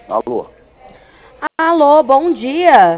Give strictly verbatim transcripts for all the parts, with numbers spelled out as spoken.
Alô, Alô, bom dia.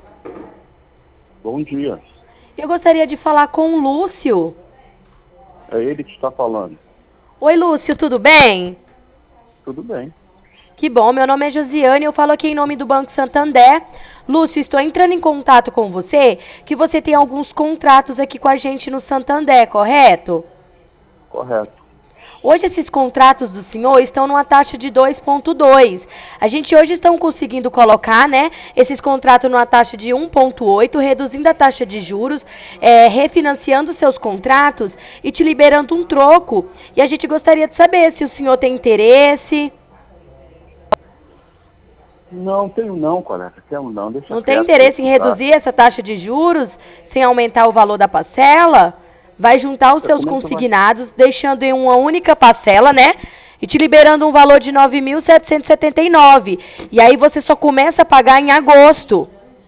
bom dia. Eu gostaria de falar com o Lúcio. É ele que está falando. Oi, Lúcio, tudo bem? Tudo bem. Que bom, meu nome é Josiane, eu falo aqui em nome do Banco Santander. Lúcio, estou entrando em contato com você, que você tem alguns contratos aqui com a gente no Santander, correto? Correto. Hoje esses contratos do senhor estão numa taxa de dois ponto dois. A gente hoje estão conseguindo colocar, né, esses contratos numa taxa de um ponto oito, reduzindo a taxa de juros, é, refinanciando seus contratos e te liberando um troco. E a gente gostaria de saber se o senhor tem interesse. Não tenho não, colega. Tenho não. Deixa Não tem quieto interesse esse em contrato. reduzir essa taxa de juros sem aumentar o valor da parcela? Vai juntar os É, seus Como é que vai? consignados, deixando em uma única parcela, né? E te liberando um valor de nove mil setecentos e setenta e nove. E aí você só começa a pagar em agosto.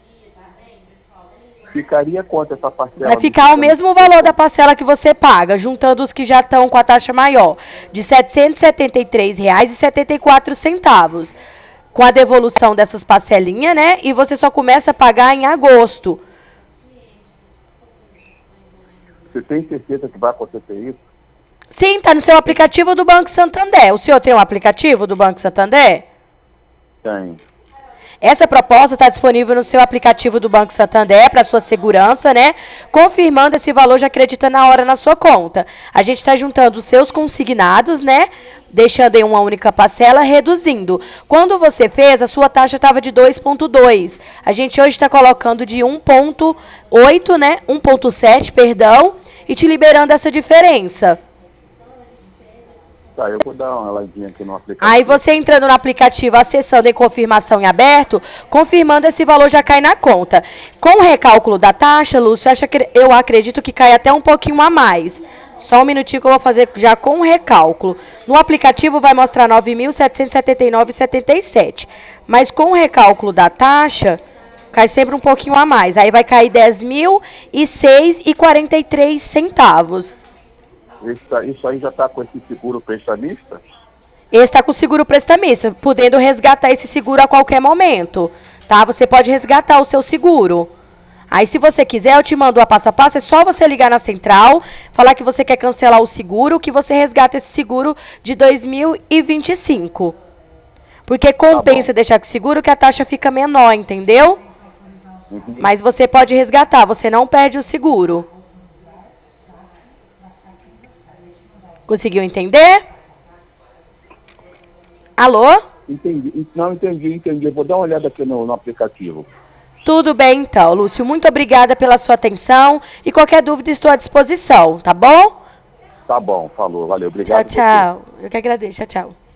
Ficaria quanto essa parcela? Vai Me ficar o fica, me mesmo fica valor da quanto? parcela que você paga, juntando os que já estão com a taxa maior, de setecentos e setenta e três reais e setenta e quatro centavos. Com a devolução dessas parcelinhas, né? E você só começa a pagar em agosto. Você tem certeza que vai acontecer isso? Sim, está no seu aplicativo do Banco Santander. O senhor tem um aplicativo do Banco Santander? Tem. Essa proposta está disponível no seu aplicativo do Banco Santander para sua segurança, né? Confirmando esse valor já acredita na hora na sua conta. A gente está juntando os seus consignados, né? Deixando em uma única parcela, reduzindo. Quando você fez, a sua taxa estava de dois ponto dois. A gente hoje está colocando de um ponto oito, né? um ponto sete, perdão, e te liberando essa diferença. Tá, eu vou dar uma olhadinha aqui no Aí aplicativo. você entrando no aplicativo, acessando em confirmação em aberto, confirmando esse valor já cai na conta. Com o recálculo da taxa, Lúcio, acha que eu acredito que cai até um pouquinho a mais. Só um minutinho que eu vou fazer já com o recálculo. No aplicativo vai mostrar nove mil setecentos e setenta e nove reais e setenta e sete. Mas com o recálculo da taxa, cai sempre um pouquinho a mais. Aí vai cair dez mil e seis reais e quarenta e três centavos. Isso, isso aí já está com esse seguro prestamista? Esse está com o seguro prestamista, podendo resgatar esse seguro a qualquer momento, tá? Você pode resgatar o seu seguro. Aí, se você quiser, eu te mando a passo a passo, é só você ligar na central, falar que você quer cancelar o seguro, que você resgata esse seguro de dois mil e vinte e cinco. Porque compensa Tá deixar com o seguro que a taxa fica menor, entendeu? Uhum. Mas você pode resgatar, você não perde o seguro. Conseguiu entender? Alô? Entendi. Não, entendi, entendi. Eu vou dar uma olhada aqui no, no aplicativo. Tudo bem, então, Lúcio. Muito obrigada pela sua atenção e qualquer dúvida estou à disposição, tá bom? Tá bom, falou. Valeu. Tchau, Obrigado você. tchau. Eu que agradeço. Tchau, tchau.